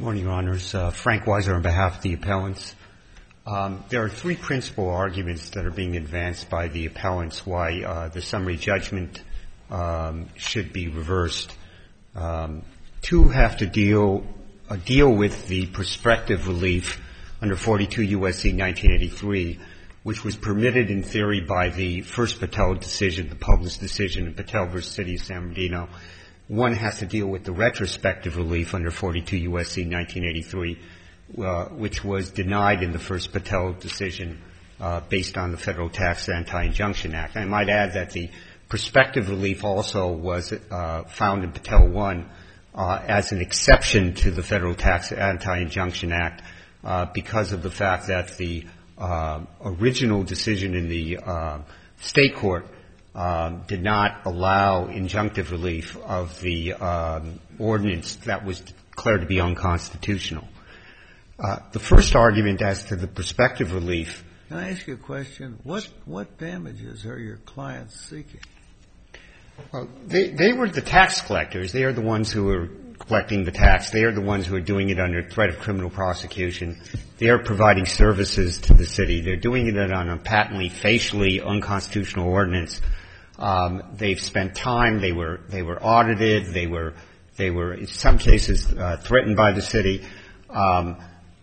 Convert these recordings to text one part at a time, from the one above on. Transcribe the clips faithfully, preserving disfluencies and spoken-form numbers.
morning, Your Honors. Uh, Frank Weiser on behalf of the appellants. Um, there are three principal arguments that are being advanced by the appellants why uh, the summary judgment um, should be reversed. Um, two have to deal uh, deal with the prospective relief under forty-two U S C nineteen eighty-three, which was permitted in theory by the first Patel decision, the published decision in Patel versus City of San Bernardino. One has to deal with the retrospective relief under forty-two U S C nineteen eighty-three, uh, which was denied in the first Patel decision uh, based on the Federal Tax Anti-Injunction Act. I might add that the prospective relief also was uh, found in Patel one uh, as an exception to the Federal Tax Anti-Injunction Act uh, because of the fact that the uh, original decision in the uh, state court Um, did not allow injunctive relief of the um, ordinance that was declared to be unconstitutional. Uh, the first argument as to the prospective relief. Can I ask you a question? What what damages are your clients seeking? Well, they, they were the tax collectors. They are the ones who are collecting the tax. They are the ones who are doing it under threat of criminal prosecution. They are providing services to the city. They're doing it on a patently, facially unconstitutional ordinance. Um, they've spent time. They were they were audited. They were they were in some cases uh, threatened by the city. Um,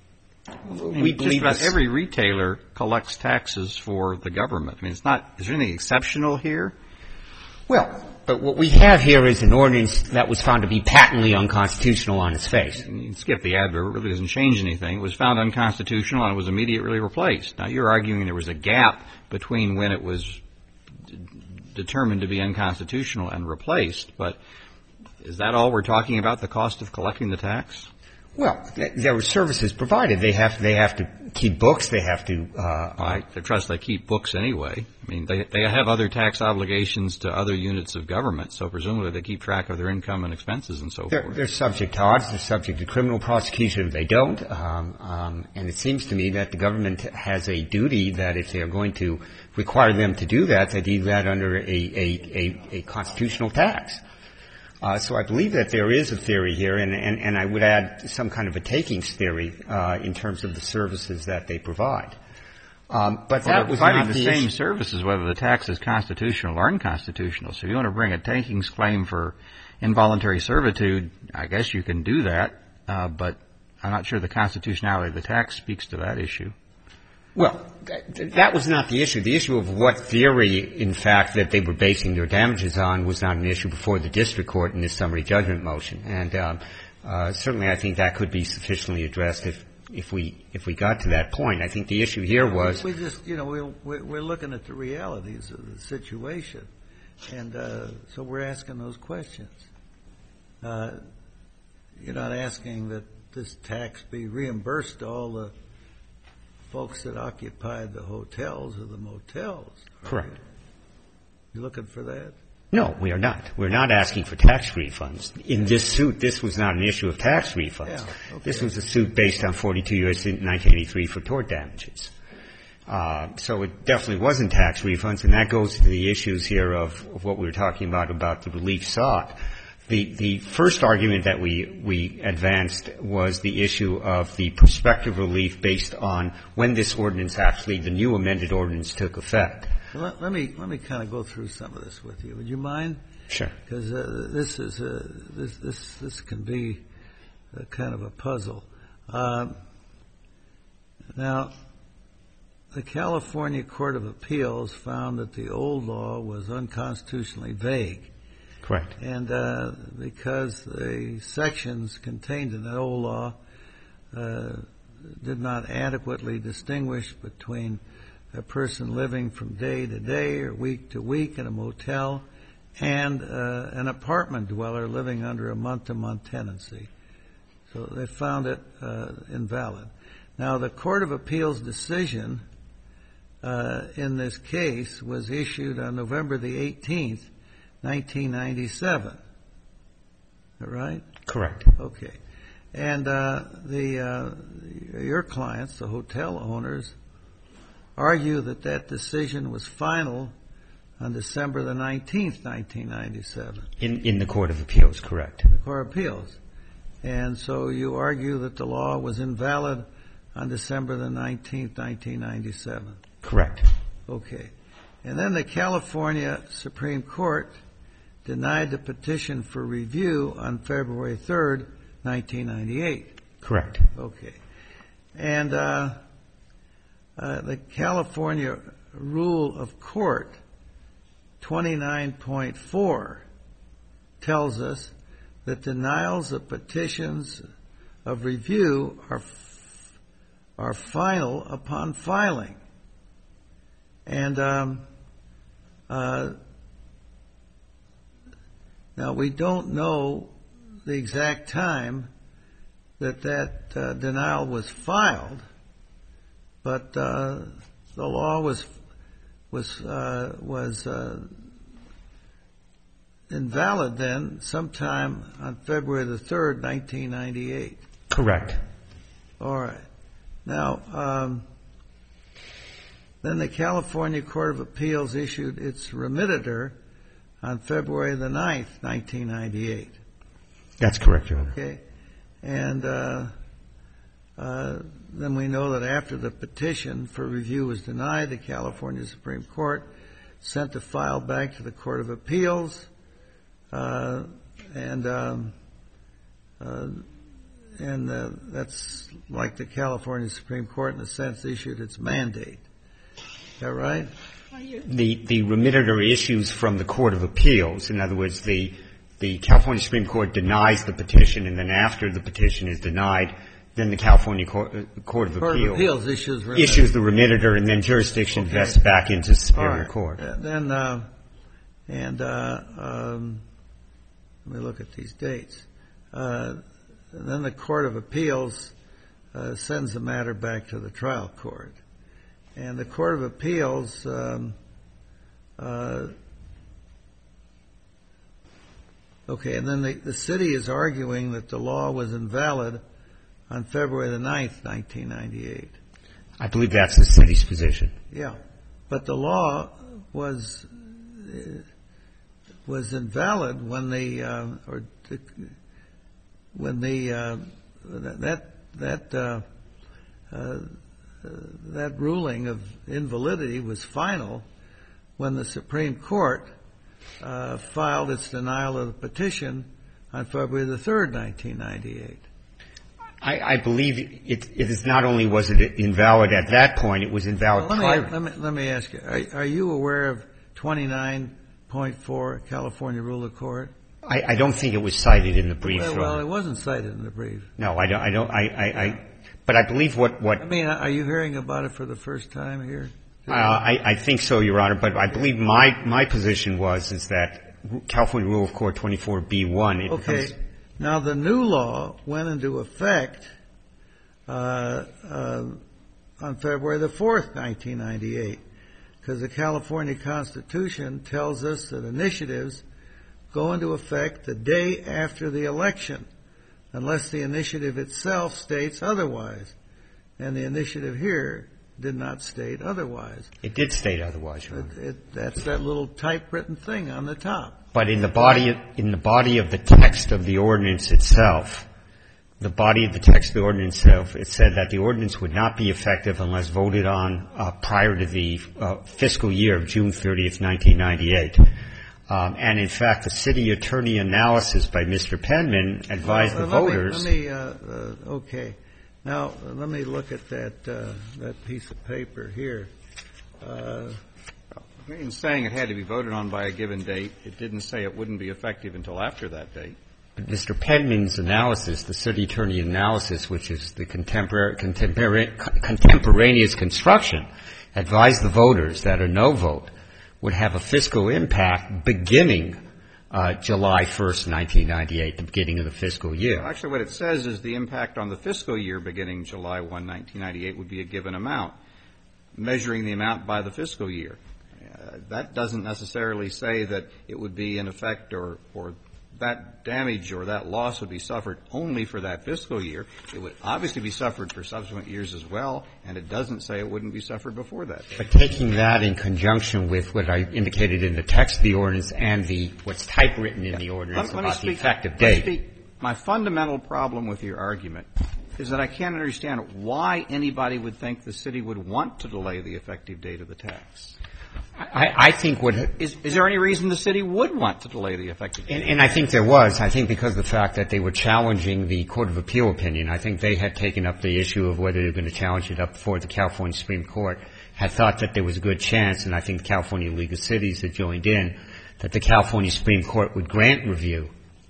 I mean, just about every retailer collects taxes for the government. I mean, it's not. Is there anything exceptional here? Well, but what we have here is an ordinance that was found to be patently unconstitutional on its face. You can skip the adverb. It really doesn't change anything. It was found unconstitutional and it was immediately replaced. Now, you're arguing there was a gap between when it was determined to be unconstitutional and replaced, but is that all we're talking about, the cost of collecting the tax? Well, there were services provided. They have they have to keep books. They have to. Uh, I trust they keep books anyway. I mean, they they have other tax obligations to other units of government, so presumably they keep track of their income and expenses and so they're, forth. They're subject to audits. They're subject to criminal prosecution if they don't. Um, um, and it seems to me that the government has a duty that if they are going to require them to do that, they do that under a a, a, a constitutional tax. Uh, so I believe that there is a theory here, and, and, and I would add some kind of a takings theory uh, in terms of the services that they provide. Um, but well, that was providing not the, the same issue. services, whether the tax is constitutional or unconstitutional. So if you want to bring a takings claim for involuntary servitude, I guess you can do that, uh, but I'm not sure the constitutionality of the tax speaks to that issue. Well, that, that was not the issue. The issue of what theory, in fact, that they were basing their damages on was not an issue before the district court in this summary judgment motion. And um, uh, certainly I think that could be sufficiently addressed if, if we if we got to that point. I think the issue here was we just, you know, we're, we're looking at the realities of the situation, and uh, so we're asking those questions. Uh, you're not asking that this tax be reimbursed to all the folks that occupied the hotels or the motels. Correct. You looking for that? No, we are not. We're not asking for tax refunds. In this suit, this was not an issue of tax refunds. Yeah, okay. This was a suit based on forty-two U S C nineteen eighty-three for tort damages. Uh, so it definitely wasn't tax refunds, and that goes to the issues here of, of what we were talking about, about the relief sought. The, the first argument that we, we advanced was the issue of the prospective relief based on when this ordinance actually, the new amended ordinance, took effect. Well, let, let me let me kind of go through some of this with you. Would you mind? Sure. Because uh, this is uh, this this this can be a kind of a puzzle. Um, now, the California Court of Appeals found that the old law was unconstitutionally vague. Correct. And uh, because the sections contained in that old law uh, did not adequately distinguish between a person living from day to day or week to week in a motel and uh, an apartment dweller living under a month-to-month tenancy. So they found it uh, invalid. Now, the Court of Appeals decision uh, in this case was issued on November the eighteenth, nineteen ninety-seven. Is that right? Correct. Okay. And uh, the uh, your clients, the hotel owners, argue that that decision was final on December the nineteenth, nineteen ninety-seven. In in the Court of Appeals, correct. The Court of Appeals. And so you argue that the law was invalid on December the nineteenth, nineteen ninety-seven. Correct. Okay. And then the California Supreme Court denied the petition for review on February third, nineteen ninety-eight. Correct. Okay. And uh, uh, the California Rule of Court twenty-nine point four tells us that denials of petitions of review are f- are final upon filing. And um, uh, now we don't know the exact time that that uh, denial was filed, but uh, the law was was uh, was uh, invalid then sometime on February the third, nineteen ninety-eight. Correct. All right. Now, um, then the California Court of Appeals issued its remitter on February the ninth, nineteen ninety-eight. That's correct, Your Honor. Okay. And uh, uh, then we know that after the petition for review was denied, the California Supreme Court sent the file back to the Court of Appeals, uh, and um, uh, and uh, that's like the California Supreme Court in a sense issued its mandate. Is that right? The the remitter issues from the Court of Appeals. In other words, the the California Supreme Court denies the petition, and then after the petition is denied, then the California Court, uh, Court of Court Appeals, of Appeals issues remitter. issues the remitter, and then jurisdiction Okay. vests back into Superior All right. Court. Uh, then, uh, and uh, um, let me look at these dates. Uh, and then the Court of Appeals uh, sends the matter back to the trial court. And the Court of Appeals um, uh, okay, and then the, the city is arguing that the law was invalid on February the ninth, nineteen ninety-eight. I believe that's the city's position. Yeah, but the law was uh, was invalid when the uh, or the, when the uh, that that uh, uh, that ruling of invalidity was final when the Supreme Court uh, filed its denial of the petition on February the third, nineteen ninety-eight. I, I believe it, it is not only was it invalid at that point, it was invalid Well, prior. let, me, let, me, let me ask you, are, are you aware of twenty-nine point four California Rule of Court? I, I don't think it was cited in the brief. Well, Your well, Honor. it wasn't cited in the brief. No, I don't. I don't. I, I, I. But I believe what what. I mean, are you hearing about it for the first time here? Uh, I, I think so, Your Honor. But I believe my my position was is that California Rule of Court twenty-four B one. It Okay. becomes, Now the new law went into effect uh, uh, on February the fourth, nineteen ninety-eight, because the California Constitution tells us that initiatives go into effect the day after the election, unless the initiative itself states otherwise. And the initiative here did not state otherwise. it did state otherwise, Your Honor. It, it, that's that little typewritten thing on the top. But in the body of, in the body of the text of the ordinance itself, the body of the text of the ordinance itself, it said that the ordinance would not be effective unless voted on uh, prior to the uh, fiscal year of June thirtieth, nineteen ninety-eight. Um, and in fact, the city attorney analysis by Mister Penman advised Well, the let me- voters. Let me, uh, uh, okay. Now, uh, let me look at that, uh, that piece of paper here. Uh, In saying it had to be voted on by a given date, it didn't say it wouldn't be effective until after that date. Mister Penman's analysis, the city attorney analysis, which is the contemporary, contemporary, contemporaneous construction, advised the voters that a no vote would have a fiscal impact beginning uh, July first, nineteen ninety-eight, the beginning of the fiscal year. Well, actually, what it says is the impact on the fiscal year beginning July first, nineteen ninety-eight would be a given amount, measuring the amount by the fiscal year. Uh, that doesn't necessarily say that it would be in effect or, or that damage or that loss would be suffered only for that fiscal year. It would obviously be suffered for subsequent years as well, and it doesn't say it wouldn't be suffered before that. But taking that in conjunction with what I indicated in the text of the ordinance and the what's typewritten in the ordinance Let- let me about the speak- effective let me date. speak- my fundamental problem with your argument is that I can't understand why anybody would think the city would want to delay the effective date of the tax. I, I think what is, is there any reason the city would want to delay the effective date? And, and I think there was. I think because of the fact that they were challenging the Court of Appeal opinion. I think they had taken up the issue of whether they were going to challenge it up before the California Supreme Court, had thought that there was a good chance, and I think the California League of Cities had joined in, that the California Supreme Court would grant review,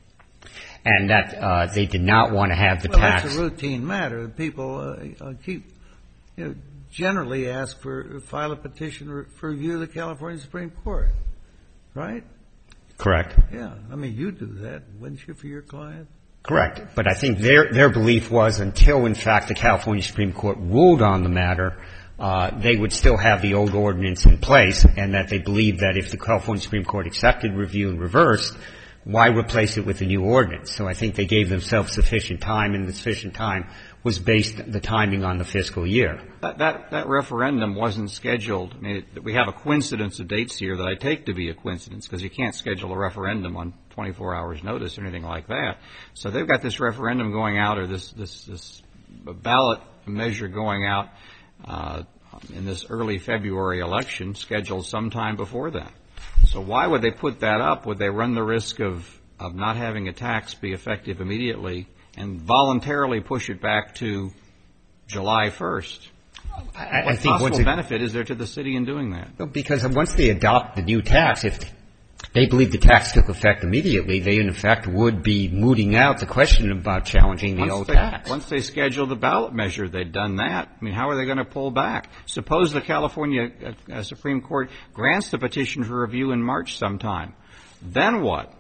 and that uh, they did not want to have the well, tax. That's a routine matter. People uh, uh, keep, you know, generally ask for, file a petition for review of the California Supreme Court, right? Correct. Yeah. I mean, you do that, wouldn't you, for your client? Correct. But I think their, their belief was until, in fact, the California Supreme Court ruled on the matter, uh, they would still have the old ordinance in place, and that they believed that if the California Supreme Court accepted review and reversed, why replace it with a new ordinance? So I think they gave themselves sufficient time, and the sufficient time was based the timing on the fiscal year. That, that, that referendum wasn't scheduled. I mean, it, we have a coincidence of dates here that I take to be a coincidence, because you can't schedule a referendum on twenty-four hours notice or anything like that. So they've got this referendum going out, or this, this, this ballot measure going out uh, in this early February election, scheduled sometime before then. So why would they put that up? Would they run the risk of, of not having a tax be effective immediately and voluntarily push it back to July first? I, what I think possible it, benefit is there to the city in doing that? Because once they adopt the new tax, if they believe the tax took effect immediately, they in effect would be mooting out the question about challenging the once old they, tax. Once they schedule the ballot measure, they'd done that. I mean, how are they going to pull back? Suppose the California uh, Supreme Court grants the petition for review in March sometime. Then what?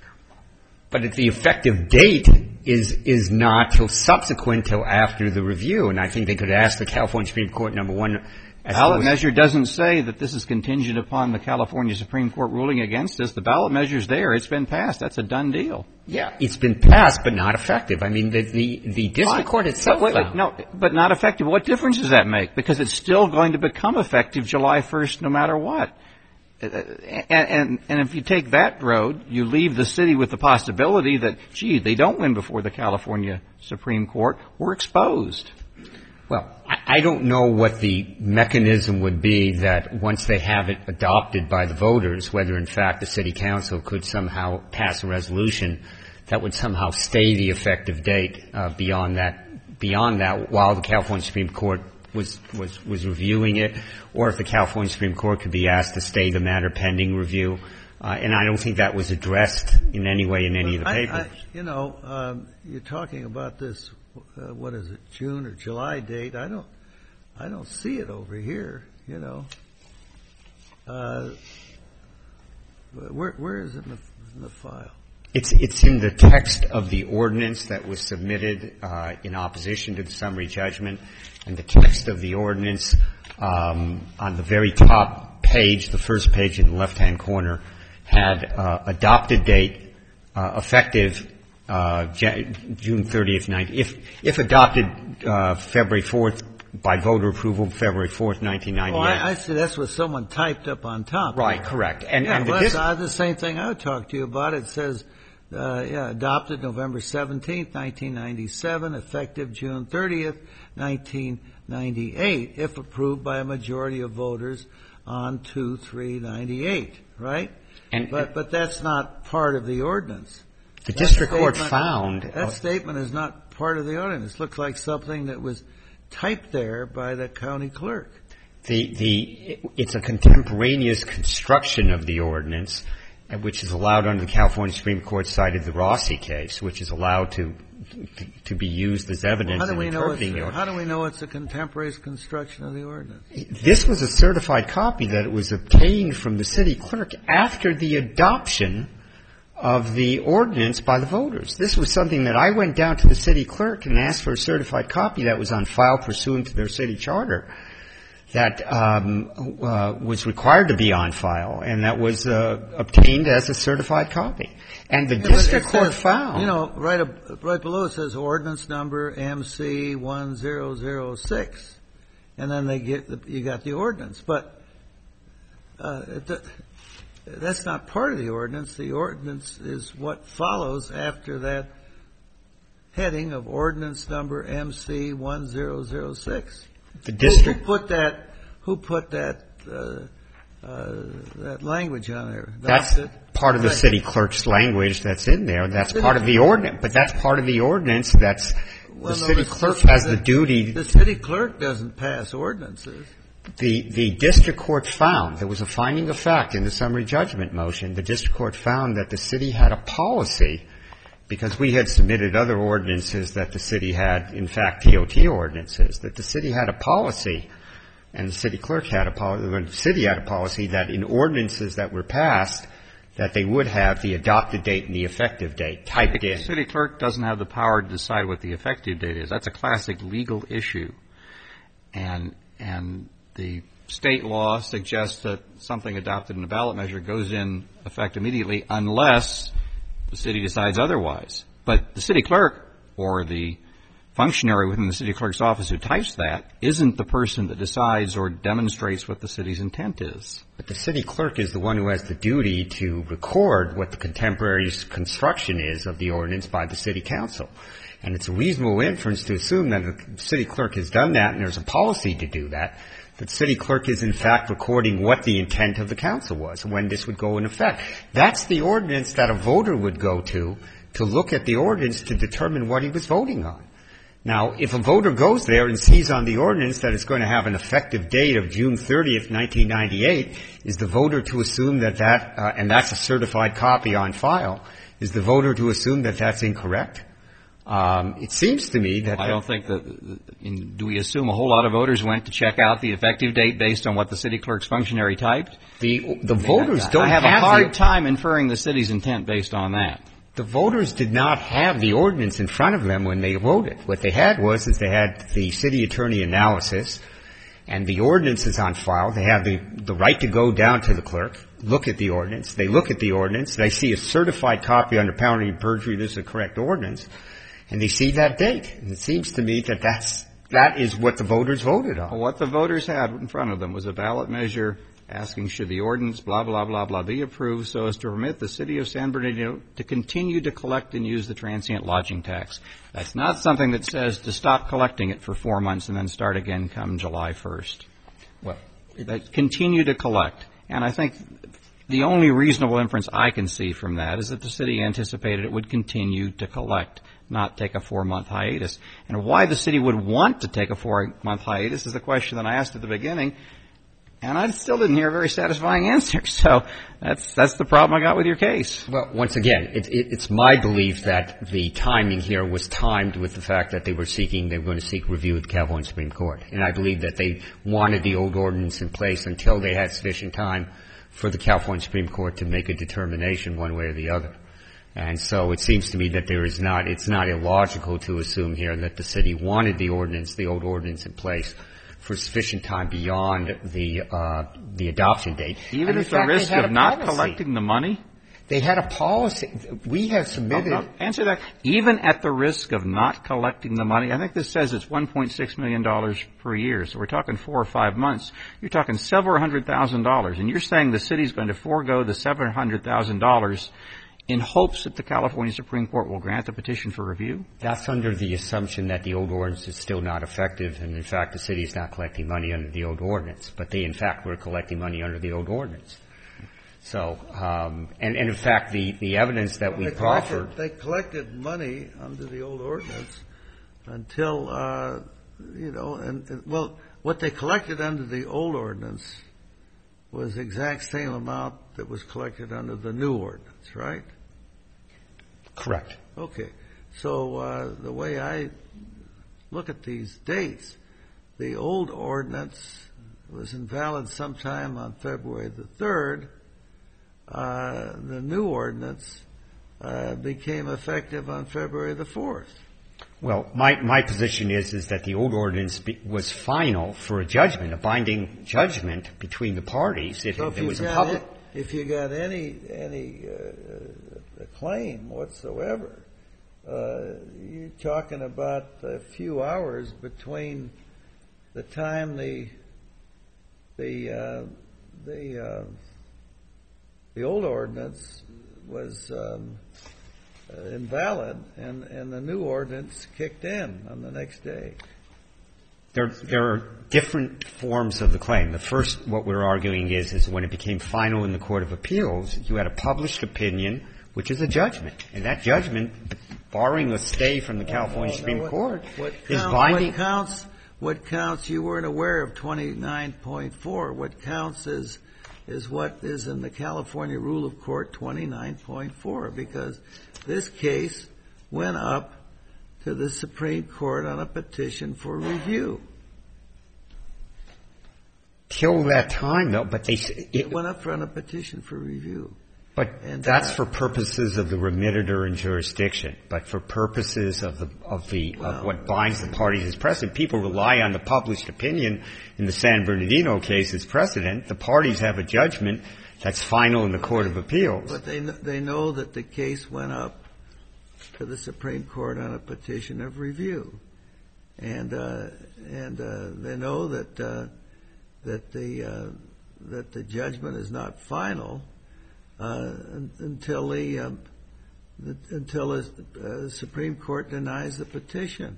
But the effective date is is not till subsequent till after the review, and I think they could ask the California Supreme Court, number one. The ballot measure doesn't say that this is contingent upon the California Supreme Court ruling against us. The ballot measure's there. It's been passed. That's a done deal. Yeah, it's been passed, but not effective. I mean, the the, the district Fine. court itself. Wait, wait, no, but not effective. What difference does that make? Because it's still going to become effective July first no matter what. And, and, and if you take that road, you leave the city with the possibility that, gee, they don't win before the California Supreme Court. We're exposed. Well, I, I don't know what the mechanism would be that once they have it adopted by the voters, whether in fact the city council could somehow pass a resolution that would somehow stay the effective date uh, beyond that, beyond that while the California Supreme Court was, was, was reviewing it, or if the California Supreme Court could be asked to stay the matter pending review. Uh, and I don't think that was addressed in any way in any of the I, papers. I, you know, um, you're talking about this, uh, what is it, June or July date. I don't, I don't see it over here, you know. Uh, where, where is it in the, in the file? It's, it's in the text of the ordinance that was submitted uh, in opposition to the summary judgment, and the text of the ordinance um, on the very top page, the first page in the left-hand corner, had uh, adopted date uh, effective uh, June thirtieth, nineteen if if adopted uh, February fourth by voter approval, February fourth, nineteen ninety-eight. Oh, I, I see. That's what someone typed up on top. Right, correct. And, yeah, and well, the that's dis- uh, the same thing I talked to you about. It says, uh, yeah, adopted November seventeenth, nineteen ninety-seven, effective June thirtieth, nineteen ninety-eight, if approved by a majority of voters on two three ninety-eight, right? And, but but that's not part of the ordinance. The that district court found that uh, statement is not part of the ordinance. It looks like something that was typed there by the county clerk. The the it's a contemporaneous construction of the ordinance, which is allowed under the California Supreme Court cited the Rossi case, which is allowed to to, to be used as evidence Well, how do in we know interpreting it's, the ordinance. How do we know it's a contemporaneous construction of the ordinance? This was a certified copy that it was obtained from the city clerk after the adoption of the ordinance by the voters. This was something that I went down to the city clerk and asked for a certified copy that was on file pursuant to their city charter that um, uh, was required to be on file, and that was uh, obtained as a certified copy. And the yeah, district says, court found... You know, right up, right below it says ordinance number M C one zero zero six. And then they get the, you got the ordinance. But uh, it, that's not part of the ordinance. The ordinance is what follows after that heading of ordinance number M C one zero zero six. The district Who put that, who put that, uh, uh, that language on there? That's part of the city clerk's language that's in there. That's part of the ordinance. But that's part of the ordinance. That's Well, the no, city it's clerk just has the- the duty. The city clerk doesn't pass ordinances. The the district court found, there was a finding of fact in the summary judgment motion, the district court found that the city had a policy, because we had submitted other ordinances that the city had, in fact, T O T ordinances, that the city had a policy, and the city clerk had a policy, the city had a policy that in ordinances that were passed, that they would have the adopted date and the effective date typed in. The city clerk doesn't have the power to decide what the effective date is. That's a classic legal issue. And and the state law suggests that something adopted in a ballot measure goes in effect immediately unless the city decides otherwise. But the city clerk or the functionary within the city clerk's office who types that isn't the person that decides or demonstrates what the city's intent is. But the city clerk is the one who has the duty to record what the contemporary construction is of the ordinance by the city council. And it's a reasonable inference to assume that the city clerk has done that and there's a policy to do that. The city clerk is, in fact, recording what the intent of the council was, when this would go in effect. That's the ordinance that a voter would go to, to look at the ordinance to determine what he was voting on. Now, if a voter goes there and sees on the ordinance that it's going to have an effective date of June thirtieth, nineteen ninety-eight, is the voter to assume that that, uh, and that's a certified copy on file, is the voter to assume that that's incorrect? Um, it seems to me that... I don't think that, in, do we assume a whole lot of voters went to check out the effective date based on what the city clerk's functionary typed? The, the voters don't have, have a hard the, time inferring the city's intent based on that. The voters did not have the ordinance in front of them when they voted. What they had was is they had the city attorney analysis, and the ordinance is on file. They have the, the right to go down to the clerk, look at the ordinance. They look at the ordinance. They see a certified copy under penalty of perjury, this is a correct ordinance, and they see that date. And it seems to me that that's, that is what the voters voted on. Well, what the voters had in front of them was a ballot measure asking should the ordinance blah, blah, blah, blah be approved so as to permit the city of San Bernardino to continue to collect and use the transient lodging tax. That's not something that says to stop collecting it for four months and then start again come July first. Well, That continue to collect. And I think the only reasonable inference I can see from that is that the city anticipated it would continue to collect, not take a four-month hiatus. And why the city would want to take a four-month hiatus is the question that I asked at the beginning. And I still didn't hear a very satisfying answer. So that's that's the problem I got with your case. Well, once again, it, it, it's my belief that the timing here was timed with the fact that they were seeking, they were going to seek review of the California Supreme Court. And I believe that they wanted the old ordinance in place until they had sufficient time for the California Supreme Court to make a determination one way or the other. And so it seems to me that there is not, it's not illogical to assume here that the city wanted the ordinance, the old ordinance in place for sufficient time beyond the uh, the adoption date. Even at the fact, risk of not policy. collecting the money? They had a policy. We have submitted. No, no, answer that. Even at the risk of not collecting the money, I think this says it's one point six million dollars per year. So we're talking four or five months. You're talking several hundred thousand dollars. And you're saying the city's going to forego the seven hundred thousand dollars in hopes that the California Supreme Court will grant the petition for review? That's under the assumption that the old ordinance is still not effective, and in fact the city is not collecting money under the old ordinance. But they, in fact, were collecting money under the old ordinance. So, um, and, and in fact, the, the evidence that we they proffered. Collected, they collected money under the old ordinance until, uh, you know, and, and, well, what they collected under the old ordinance was the exact same amount that was collected under the new ordinance, right? Correct. Okay. So uh, the way I look at these dates, the old ordinance was invalid sometime on February the third. Uh, the new ordinance uh, became effective on February the fourth. Well, my, my position is, is that the old ordinance be, was final for a judgment, a binding judgment between the parties. If, So if if there you was a got public. it, if you got any any uh, claim whatsoever, uh, you're talking about a few hours between the time the the uh, the uh, the old ordinance was um, uh, invalid, and, and the new ordinance kicked in on the next day. There, there are different forms of the claim. The first, what we're arguing is, is when it became final in the Court of Appeals, you had a published opinion, which is a judgment. And that judgment, barring a stay from the California no, no, Supreme what, Court, what is count, binding. What counts, what counts, you weren't aware of twenty-nine point four. What counts is, is what is in the California Rule of Court twenty-nine point four, because this case went up to the Supreme Court on a petition for review. Till that time, though, but they it, it went up on a petition for review. But and that's uh, for purposes of the remitter and jurisdiction. But for purposes of the of the well, of what binds the parties as precedent, people rely on the published opinion in the San Bernardino case as precedent. The parties have a judgment that's final in the Court of Appeals. But they they know that the case went up to the Supreme Court on a petition of review, and uh, and uh, they know that uh, that the uh, that the judgment is not final uh, until the, uh, the until the uh, Supreme Court denies the petition,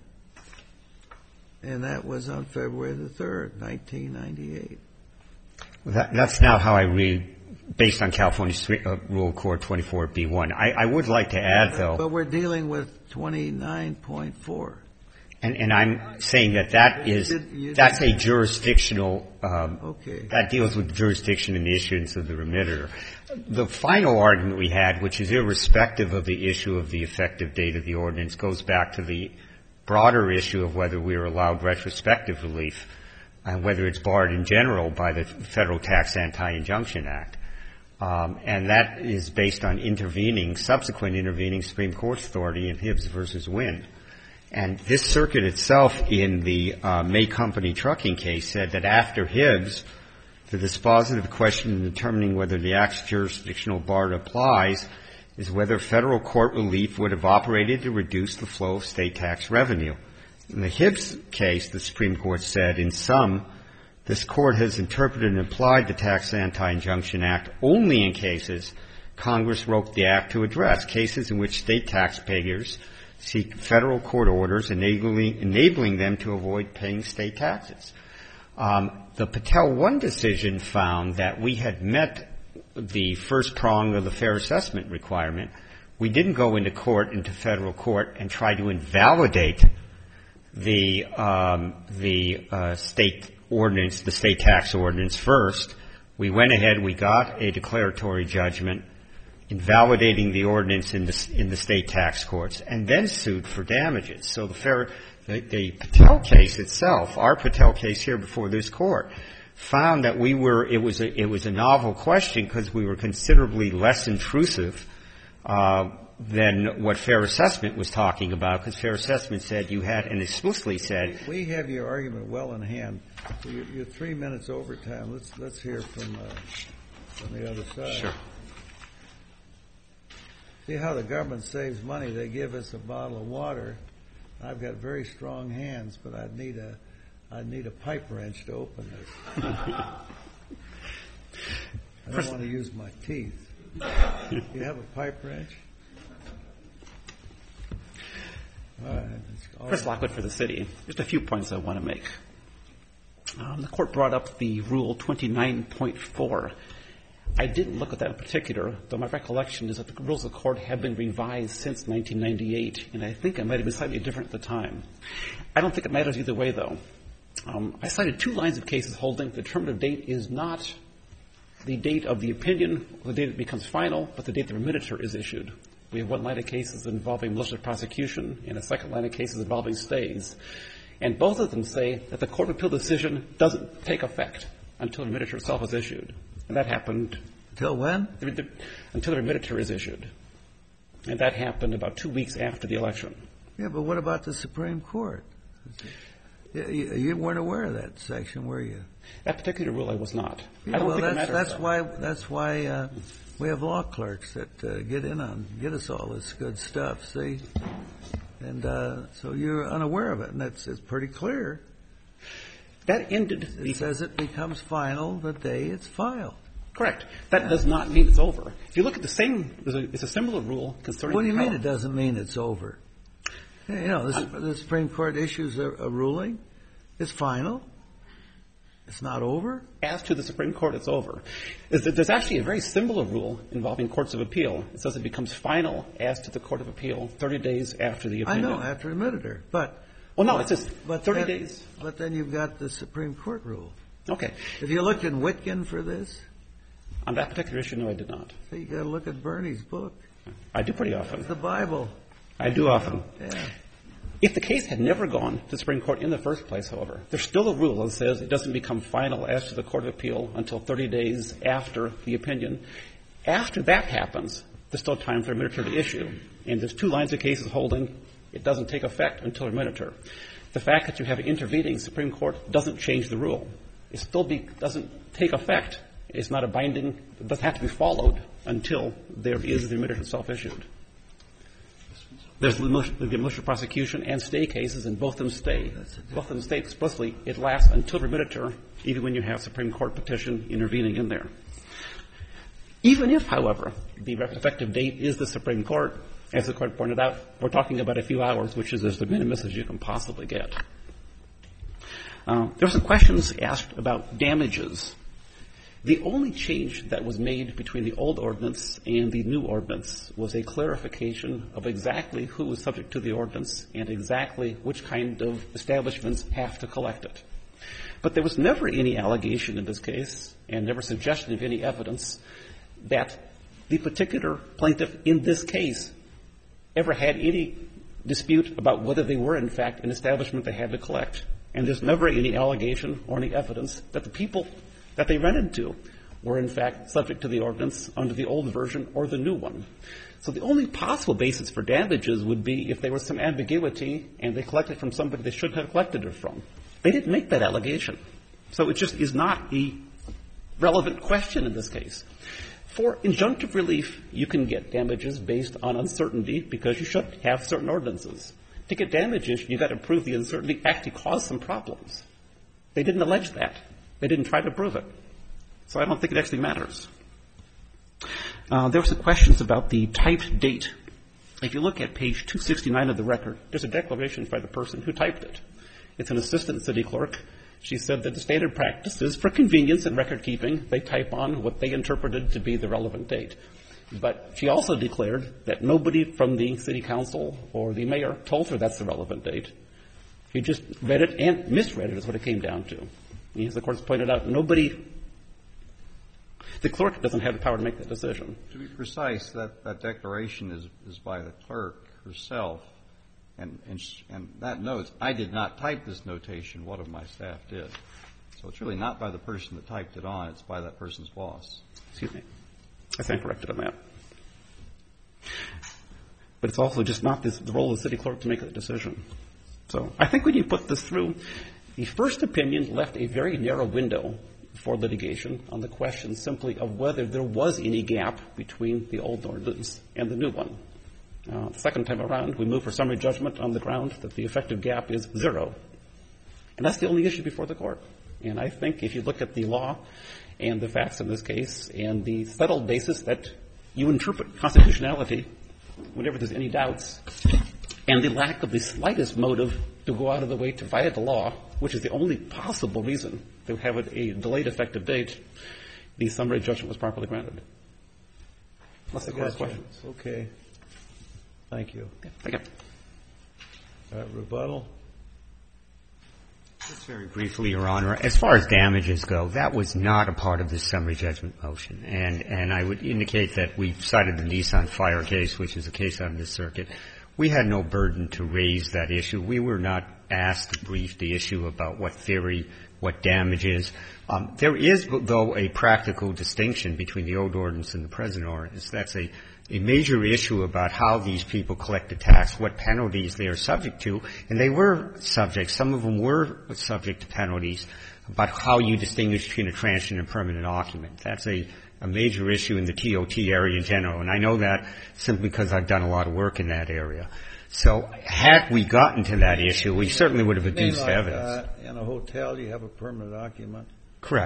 and that was on February the third, nineteen ninety-eight. Well, that, that's now how I read. Based on California uh, Rule Court twenty-four B one. I, I would like to add, though. But we're dealing with twenty-nine point four. And, and I'm saying that that is, you did, you that's did. a jurisdictional, um, okay. that deals with the jurisdiction and the issuance of the remitter. The final argument we had, which is irrespective of the issue of the effective date of the ordinance, goes back to the broader issue of whether we are allowed retrospective relief and whether it's barred in general by the Federal Tax Anti-Injunction Act. Um, and that is based on intervening, subsequent intervening Supreme Court authority in Hibbs versus Wynn. And this circuit itself in the uh, May Company trucking case said that after Hibbs, the dispositive question in determining whether the Act's jurisdictional bar applies is whether federal court relief would have operated to reduce the flow of state tax revenue. In the Hibbs case, the Supreme Court said, in sum, this Court has interpreted and applied the Tax Anti-Injunction Act only in cases Congress wrote the Act to address, cases in which state taxpayers seek federal court orders enabling, enabling them to avoid paying state taxes. Um, the Patel one decision found that we had met the first prong of the fair assessment requirement. We didn't go into court, into federal court, and try to invalidate the um, the uh, state ordinance, the state tax ordinance first. We went ahead, we got a declaratory judgment invalidating the ordinance in the, in the state tax courts, and then sued for damages. So the fair, the, the Patel case itself, our Patel case here before this Court, found that we were, it was a, it was a novel question because we were considerably less intrusive uh, than what fair assessment was talking about, because fair assessment said you had, and explicitly said. We have your argument well in hand. So you're, you're three minutes over time. Let's let's hear from uh, from the other side. Sure. See how the government saves money? They give us a bottle of water. I've got very strong hands, but I'd need a I'd need a pipe wrench to open this. I don't want to use my teeth. Do you have a pipe wrench? All right. All Chris Lockwood for the city. Just a few points I want to make. Um, the court brought up the Rule twenty-nine point four. I didn't look at that in particular, though my recollection is that the rules of the court have been revised since nineteen ninety-eight, and I think it might have been slightly different at the time. I don't think it matters either way, though. Um, I cited two lines of cases holding the determinative date is not the date of the opinion, the date it becomes final, but the date the remitter is issued. We have one line of cases involving malicious prosecution and a second line of cases involving stays. And both of them say that the court of appeal decision doesn't take effect until the remitter itself is issued. And that happened. Until when? The, the, until the remitter is issued. And that happened about two weeks after the election. Yeah, but what about the Supreme Court? You, you weren't aware of that section, were you? That particular rule I was not. Yeah, I don't well, think that's, it matters. that's though. why that's why uh, we have law clerks that uh, get in on get us all this good stuff. See, and uh, so you're unaware of it, and that's it's pretty clear. That ended. It says it becomes final the day it's filed. Correct. That does not mean it's over. If you look at the same, it's a similar rule concerning. What do you mean it doesn't mean it's over? You know, the, the Supreme Court issues a, a ruling. It's final. It's not over? As to the Supreme Court, it's over. There's actually a very similar rule involving courts of appeal. It says it becomes final as to the Court of Appeal thirty days after the opinion. I know, after a minute. But well, no, but, it's just but thirty that, days. But then you've got the Supreme Court rule. Okay. Have you looked in Witkin for this? On that particular issue, no, I did not. So you got to look at Bernie's book. I do pretty often. It's the Bible. I do often. Yeah. If the case had never gone to the Supreme Court in the first place, however, there's still a rule that says it doesn't become final as to the Court of Appeal until thirty days after the opinion. After that happens, there's still time for a remitter to issue. And there's two lines of cases holding it doesn't take effect until a remitter. The fact that you have an intervening Supreme Court doesn't change the rule. It still be, doesn't take effect. It's not a binding, it doesn't have to be followed until there is the remitter itself issued. There's the malicious prosecution and stay cases, and both of them stay. Both of them stay explicitly. It lasts until remitter, even when you have Supreme Court petition intervening in there. Even if, however, the effective date is the Supreme Court, as the Court pointed out, we're talking about a few hours, which is as the minimum as you can possibly get. Uh, there were some questions asked about damages. The only change that was made between the old ordinance and the new ordinance was a clarification of exactly who was subject to the ordinance and exactly which kind of establishments have to collect it. But there was never any allegation in this case and never suggestion of any evidence that the particular plaintiff in this case ever had any dispute about whether they were, in fact, an establishment they had to collect. And there's never any allegation or any evidence that the people that they rented to were, in fact, subject to the ordinance under the old version or the new one. So the only possible basis for damages would be if there was some ambiguity and they collected from somebody they shouldn't have collected it from. They didn't make that allegation. So it just is not a relevant question in this case. For injunctive relief, you can get damages based on uncertainty because you should have certain ordinances. To get damages, you've got to prove the uncertainty actually caused some problems. They didn't allege that. They didn't try to prove it. So I don't think it actually matters. Uh, there were some questions about the typed date. If you look at page two sixty-nine of the record, there's a declaration by the person who typed it. It's an assistant city clerk. She said that the standard practice is for convenience and record keeping, they type on what they interpreted to be the relevant date. But she also declared that nobody from the city council or the mayor told her that's the relevant date. He just read it and misread it is what it came down to. As the court's pointed out, nobody, the clerk doesn't have the power to make that decision. To be precise, that, that declaration is, is by the clerk herself. And, and, sh- and that notes, I did not type this notation, one of my staff did. So it's really not by the person that typed it on, it's by that person's boss. Excuse me. I stand corrected on that. But it's also just not this, the role of the city clerk to make that decision. So I think when you put this through, the first opinion left a very narrow window for litigation on the question simply of whether there was any gap between the old ordinance and the new one. Uh, the second time around, we moved for summary judgment on the ground that the effective gap is zero. And that's the only issue before the court. And I think if you look at the law and the facts in this case and the settled basis that you interpret constitutionality whenever there's any doubts and the lack of the slightest motive to go out of the way to violate the law, which is the only possible reason to have a delayed effective date, the summary judgment was properly granted. Unless the court has questions. Okay. Thank you. Okay. Thank you. Uh, rebuttal? Just very briefly, Your Honor, as far as damages go, that was not a part of the summary judgment motion. And, and I would indicate that we cited the Nissan Fire case, which is a case on this circuit. We had no burden to raise that issue. We were not asked to brief the issue about what theory, what damages. Um, there is, though, a practical distinction between the old ordinance and the present ordinance. That's a, a major issue about how these people collect the tax, what penalties they are subject to. And they were subject, some of them were subject to penalties, about how you distinguish between a transient and permanent occupant. That's a a major issue in the T O T area in general, and I know that simply because I've done a lot of work in that area. So had we gotten to that issue, we certainly would have adduced like, evidence. Uh, in a hotel, you have a permanent occupant? Correct.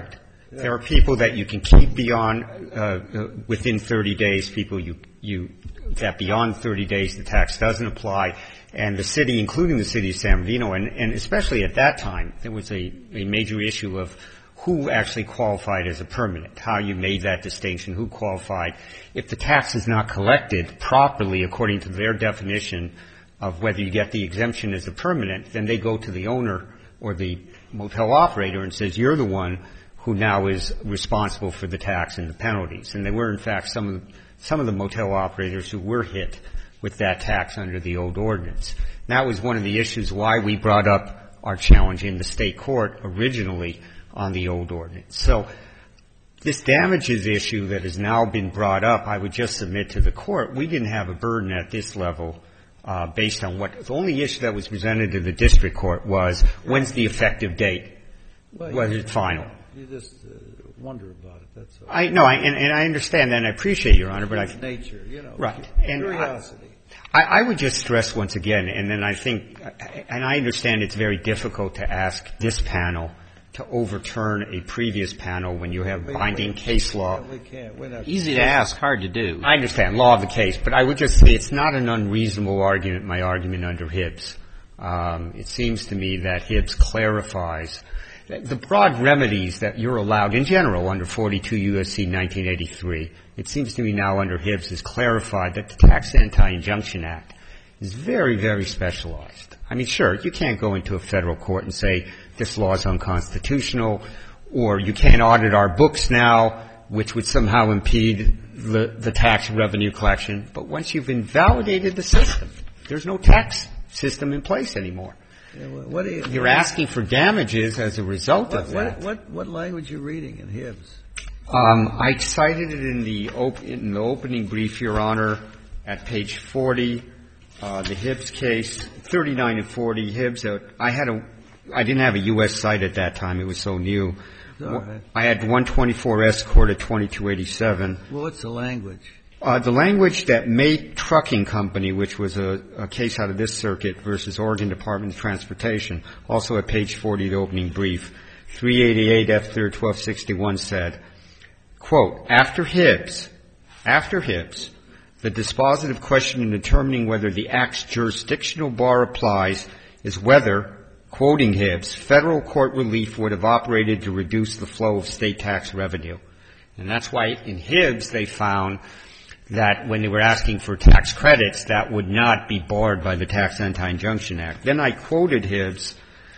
There are people that you can keep beyond, uh, uh, within thirty days, people you, you, that beyond thirty days the tax doesn't apply. And the city, including the city of San Bernardino, and, and especially at that time, there was a, a major issue of who actually qualified as a permanent, how you made that distinction, who qualified. If the tax is not collected properly according to their definition of whether you get the exemption as a permanent, then they go to the owner or the motel operator and says, you're the one who now is responsible for the tax and the penalties. And there were, in fact, some of the, some of the motel operators who were hit with that tax under the old ordinance. And that was one of the issues why we brought up our challenge in the state court originally on the old ordinance. So this damages issue that has now been brought up, I would just submit to the court, we didn't have a burden at this level uh, based on what the only issue that was presented to the district court was when's the effective date, well, was it final? You just uh, wonder about it, that's all. I, no, I, and, and I understand that and I appreciate, Your Honor, but I... Nature, you know. Right. And curiosity. I, I would just stress once again, and then I think, and I understand it's very difficult to ask this panel to overturn a previous panel when you have binding case law. We can't. We're not. Easy to ask, hard to do. I understand, law of the case, but I would just say it's not an unreasonable argument, my argument under Hibbs. Um, it seems to me that Hibbs clarifies the broad remedies that you're allowed in general under forty-two U S C nineteen eighty-three. It seems to me now under Hibbs is clarified that the Tax Anti-Injunction Act is very, very specialized. I mean, sure, you can't go into a federal court and say this law is unconstitutional, or you can't audit our books now, which would somehow impede the, the tax revenue collection. But once you've invalidated the system, there's no tax system in place anymore. Yeah, well, what you, You're asking for damages as a result what, of that. What, what, what language are you reading in Hibbs? Um, I cited it in the, op- in the opening brief, Your Honor, at page forty, uh, the Hibbs case, thirty-nine and forty, Hibbs. Uh, I had a, I didn't have a U S site at that time. It was so new. All right. I had one twenty-four S Court at twenty-two eighty-seven. Well, what's the language? Uh, the language that May Trucking Company, which was a, a case out of this circuit versus Oregon Department of Transportation, also at page forty of the opening brief, three eighty-eight F third twelve sixty-one said, quote, after Hibbs, after Hibbs, the dispositive question in determining whether the Act's jurisdictional bar applies is whether, quoting Hibbs, federal court relief would have operated to reduce the flow of state tax revenue. And that's why in Hibbs they found that when they were asking for tax credits, that would not be barred by the Tax Anti-Injunction Act. Then I quoted Hibbs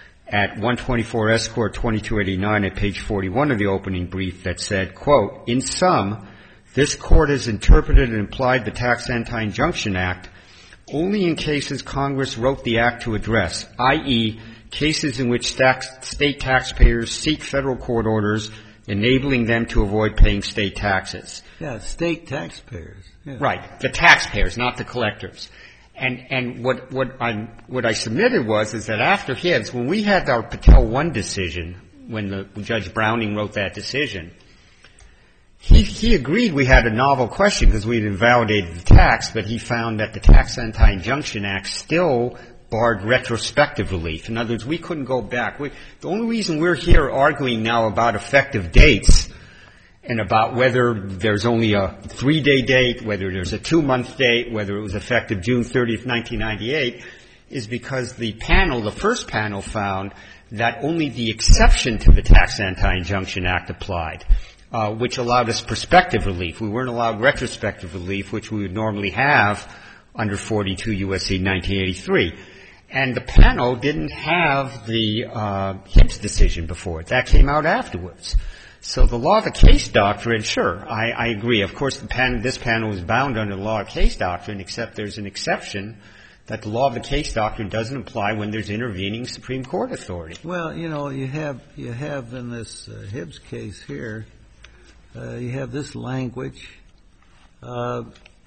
at one twenty-four S Court twenty-two eighty-nine at page forty-one of the opening brief that said, quote, in sum, this court has interpreted and applied the Tax Anti-Injunction Act only in cases Congress wrote the act to address, that is, cases in which tax, state taxpayers seek federal court orders enabling them to avoid paying state taxes. Yeah, state taxpayers. Yeah. Right, the taxpayers, not the collectors. And and what what I what I submitted was is that after Hibbs, when we had our Patel one decision, when the when Judge Browning wrote that decision, he he agreed we had a novel question because we had invalidated the tax, but he found that the Tax Anti-Injunction Act still barred retrospective relief. In other words, we couldn't go back. We, the only reason we're here arguing now about effective dates and about whether there's only a three-day date, whether there's a two-month date, whether it was effective June thirtieth, nineteen ninety-eight, is because the panel, the first panel, found that only the exception to the Tax Anti-Injunction Act applied, uh, which allowed us prospective relief. We weren't allowed retrospective relief, which we would normally have under forty-two U S C nineteen eighty-three. And the panel didn't have the uh, Hibbs decision before it. That came out afterwards. So the law of the case doctrine, sure, I, I agree. Of course, the pan, this panel is bound under the law of case doctrine, except there's an exception that the law of the case doctrine doesn't apply when there's intervening Supreme Court authority. Well, you know, you have you have in this uh, Hibbs case here, uh, you have this language. Uh,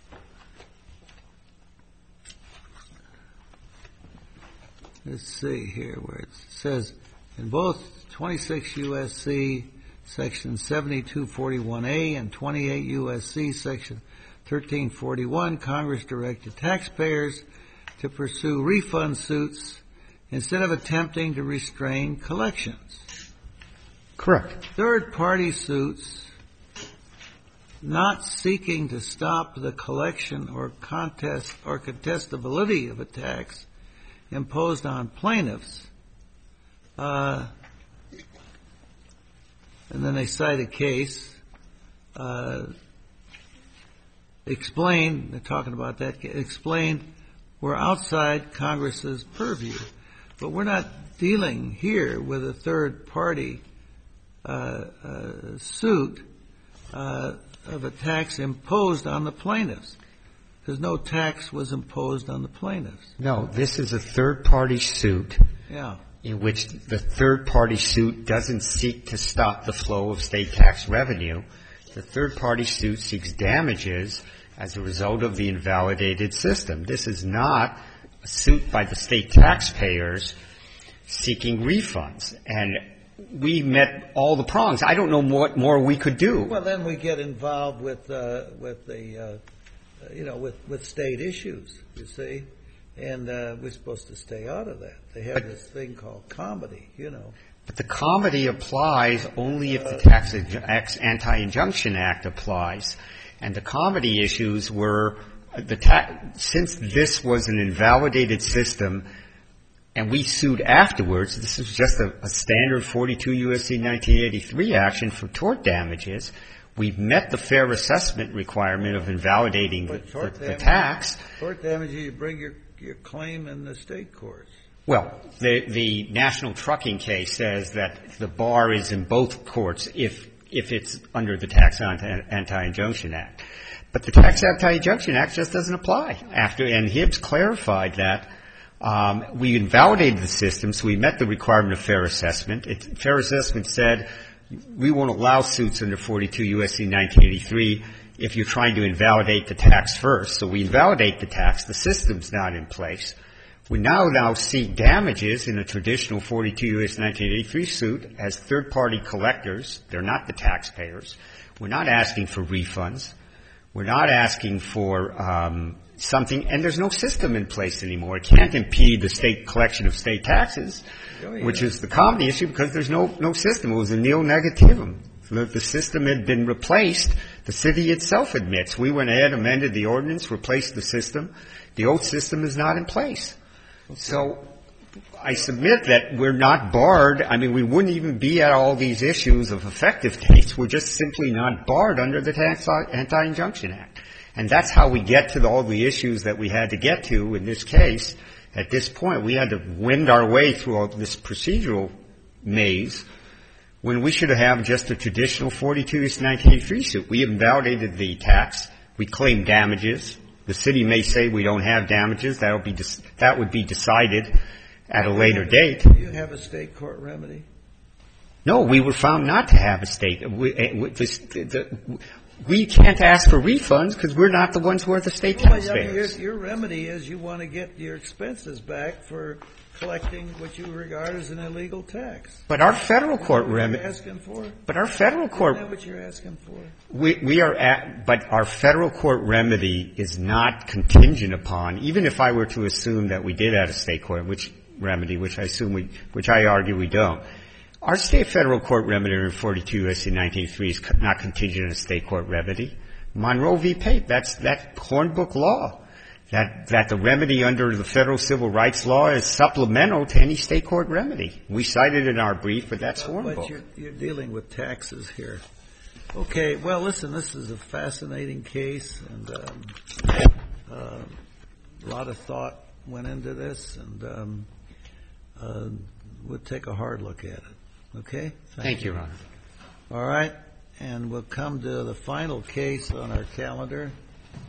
let's see here where it says in both twenty-six U S C Section seventy-two forty-one A and twenty-eight U S C Section thirteen forty-one, Congress directed taxpayers to pursue refund suits instead of attempting to restrain collections. Correct. Third-party suits not seeking to stop the collection or contest or contestability of a tax imposed on plaintiffs, uh, and then they cite a case, uh, explain, they're talking about that, explain we're outside Congress's purview. But we're not dealing here with a third-party uh, uh, suit uh, of a tax imposed on the plaintiffs, because no tax was imposed on the plaintiffs. No, this is a third-party suit Yeah. in which the third-party suit doesn't seek to stop the flow of state tax revenue. The third-party suit seeks damages as a result of the invalidated system. This is not a suit by the state taxpayers seeking refunds. And we met all the prongs. I don't know what more we could do. Well, then we get involved with uh, with the uh, you know with, with state issues, you see, and uh, we're supposed to stay out of that. They have But, this thing called comedy, you know. But the comedy applies only if the Tax Anti-Injunction Act applies. And the comedy issues were the ta- since this was an invalidated system, and we sued afterwards. This is just a, a standard forty-two U S C nineteen eighty-three action for tort damages. We've met the fair assessment requirement of invalidating the, the, the tax. Tort damages, you bring your, your claim in the state courts. Well, the, the national trucking case says that the bar is in both courts if if it's under the Tax Anti-Injunction Act. But the Tax Anti-Injunction Act just doesn't apply. After, and Hibbs clarified that. Um, we invalidated the system, so we met the requirement of fair assessment. It, fair assessment said we won't allow suits under forty-two U S C nineteen eighty-three if you're trying to invalidate the tax first. So we invalidate the tax. The system's not in place. We now now seek damages in a traditional forty-two U S C nineteen eighty-three suit as third-party collectors. They're not the taxpayers. We're not asking for refunds. We're not asking for um, something, and there's no system in place anymore. It can't impede the state collection of state taxes, Oh, yeah. which is the comedy issue, because there's no no system. It was a neo negativum. The, the system had been replaced. The city itself admits. We went ahead, amended the ordinance, replaced the system. The old system is not in place. So I submit that we're not barred. I mean, we wouldn't even be at all these issues of effective dates. We're just simply not barred under the Tax Anti-Injunction Act. And that's how we get to the, all the issues that we had to get to in this case. At this point, we had to wend our way through all this procedural maze when we should have just a traditional forty-two U S C nineteen eighty-three suit. We invalidated the tax. We claimed damages. The city may say we don't have damages. That would be that would be decided at a later date. Do you have a state court remedy? No, we were found not to have a state. We, this, the, we can't ask for refunds because we're not the ones who are the state Well, I mean, your, taxpayers. your remedy is you want to get your expenses back for collecting what you regard as an illegal tax. But our federal court What you're remedy. asking for? But our federal court. Isn't that what you're asking for? We, we are at, but our federal court remedy is not contingent upon, even if I were to assume that we did have a state court, which remedy, which I assume we, which I argue we don't. Our state federal court remedy in forty-two U S C nineteen eighty-three is not contingent on a state court remedy. Monroe v. Pape, that's, that Hornbook law. That, that the remedy under the federal civil rights law is supplemental to any state court remedy. We cited it in our brief, but that's Hornbook. But you're, you're dealing with taxes here. Okay, well, listen, this is a fascinating case, and um, uh, a lot of thought went into this, and um, uh, we'll take a hard look at it. Okay? Thank, Thank you, Your Honor. All right, and we'll come to the final case on our calendar.